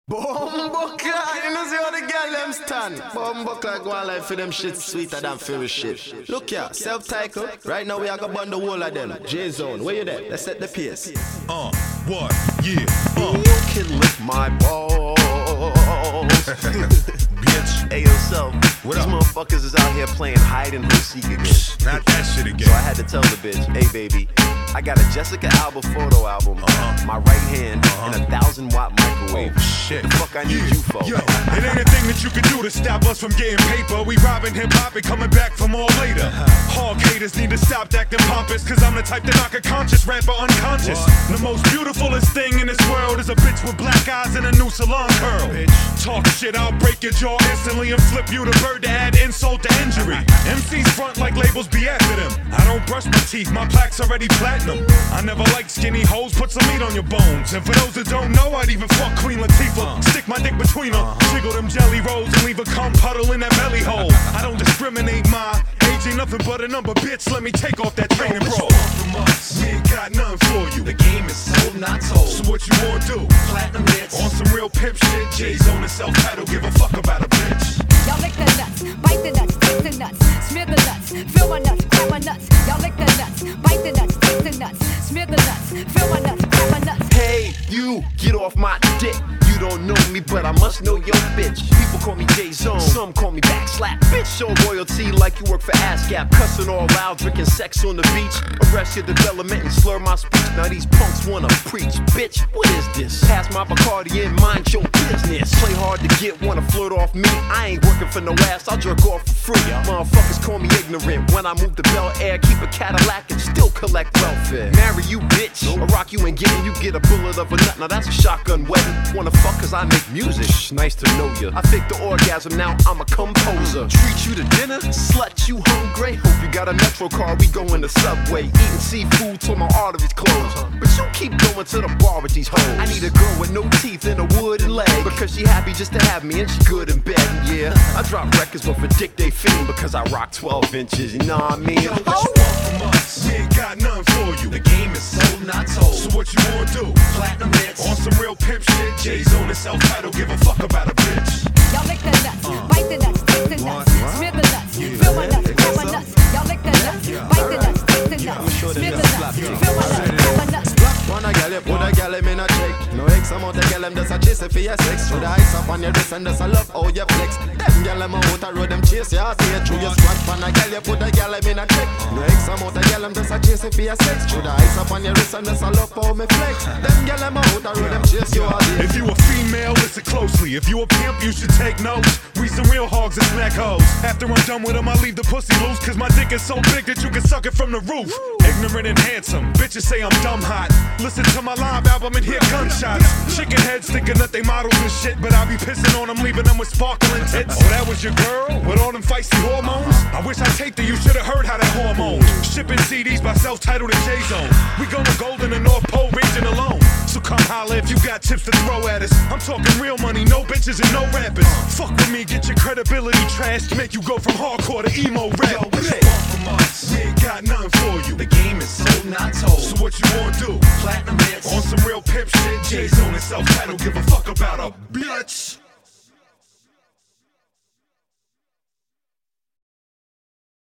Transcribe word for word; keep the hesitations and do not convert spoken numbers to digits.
Bumbuckler, you know see how the girl them stand. Bumbuckler go on like for them shit sweeter than fairy shit. Look here, self-titled. Right now we are gonna burn the whole of them. J-Zone, where you there? Let's set the pace. Uh, what? Yeah, uh. You can lick my balls. Bitch. Hey, yourself. What These up? motherfuckers is out here playing hide and go seek again. Not that shit again. So I had to tell the bitch, hey baby, I got a Jessica Alba photo album, Uh-huh. my right hand, Uh-huh. and a thousand watt microwave. Oh, shit. What the fuck I need you for? Yo, it ain't a thing that you can do to stop us from getting paper. We robbing hip hop and coming back for more later. Hog haters need to stop acting pompous, cause I'm the type to knock a conscious rapper unconscious. What? The most beautifulest thing in this world is a bitch with black eyes and a new salon curl. Bitch. Talk shit, I'll break your jaw instantly and flip you the bird to add insult to injury. M Cs front like labels be after them. I don't brush my teeth, my plaque's already platinum. I never liked skinny hoes, put some meat on your bones. And for those that don't know, I'd even fuck Queen Latifah. Stick my dick between her, jiggle them jelly rolls and leave a cum puddle in that belly hole. I don't discriminate, my age ain't nothing but a number, bitch. Let me take off that training, bro. From us, We ain't got nothing for you. the game is sold, not told. So what you wanna do? Platinum hits, On some real pimp shit, J's on the self-title, give a fuck about a bitch. Y'all lick the nuts, bite the nuts, taste the nuts, smear the nuts, fill my nuts, grab my nuts. Y'all lick the nuts, bite the nuts, taste the nuts, smear the nuts, fill my nuts, grab my nuts. Hey, you, get off my dick. You don't know me, but I must know your bitch. People call me J-Zone, some call me Backslap. Bitch, show royalty like you work for ASCAP. Cussing all loud, drinking sex on the beach. Arrest your development and slur my speech. Now these punks wanna preach. Bitch, what is this? Pass my Bacardi and mind your business. Play hard to get, wanna flirt off me. I ain't working for no ass, I'll jerk off for free. Motherfuckers call me ignorant. When I move to Bel Air, keep a Cadillac and still collect welfare. Marry you, bitch. I rock you and getting you get a bullet of a nut. Now that's a shotgun wedding. Wanna fuck cause I make music. Shh, nice to know ya. I fake the orgasm, now I'm a composer. Treat you to dinner, slut, you hungry. Hope you got a Metro car, we going to Subway. Eating seafood till my arteries close. But you keep going to the bar with these hoes. I need a girl with no teeth and a wooden leg, because she happy just to have me and she good in bed. And yeah, I drop records but for dick they fiend, because I rock twelve inches, you know what I mean? What you want from us? We ain't got nothing for you. the game is sold, not told. So what you wanna do? Platinum hits, On some real pimp shit, J's on the self-title, give a fuck about a bitch. Y'all lick the nuts, bite the nuts, taste the nuts, smear the nuts, fill my nuts, grab my nuts. Y'all lick the nuts, bite the nuts, taste the nuts, smear the nuts, fill my nuts, grab my nuts. When a gal, you put a gal in a check. No X amount of gal, them just a chase for your sex. Should I ice up on your wrist and just a love how you flex. Them gal, them out a road, them chase you, see you through your squat. When a gal, you put a gal in a check. No X amount of gal, them just a chase for your sex. Should I ice up on your wrist and just a love how me flex. Them gal, them out a road, them chase you all day. If you a female, listen closely. If you a pimp, you should take notes. We some real hogs and smack hoes. After I'm done with them, I leave the pussy loose, cause my dick is so big that you can suck it from the roof. Ignorant and handsome, bitches say I'm dumb hot. Listen to my live album and hear gunshots. Chicken heads thinking that they models and shit, but I be pissing on them, leaving them with sparkling tits. Oh, that was your girl? With all them feisty hormones? I wish I taped her, you should've heard how that hormone. Shipping C Ds by self-titled and J-Zone. We going gold in the North Pole region alone. So come holla if you got tips to throw at us. I'm talking real money, no bitches and no rappers. Fuck with me, get your credibility trashed, make you go from hardcore to emo rap. what you want from us? We ain't got nothing for you. The game is sold, not told. So what you wanna do? Platinum hits, On some real pimp shit, J's on the self-title, give a fuck about a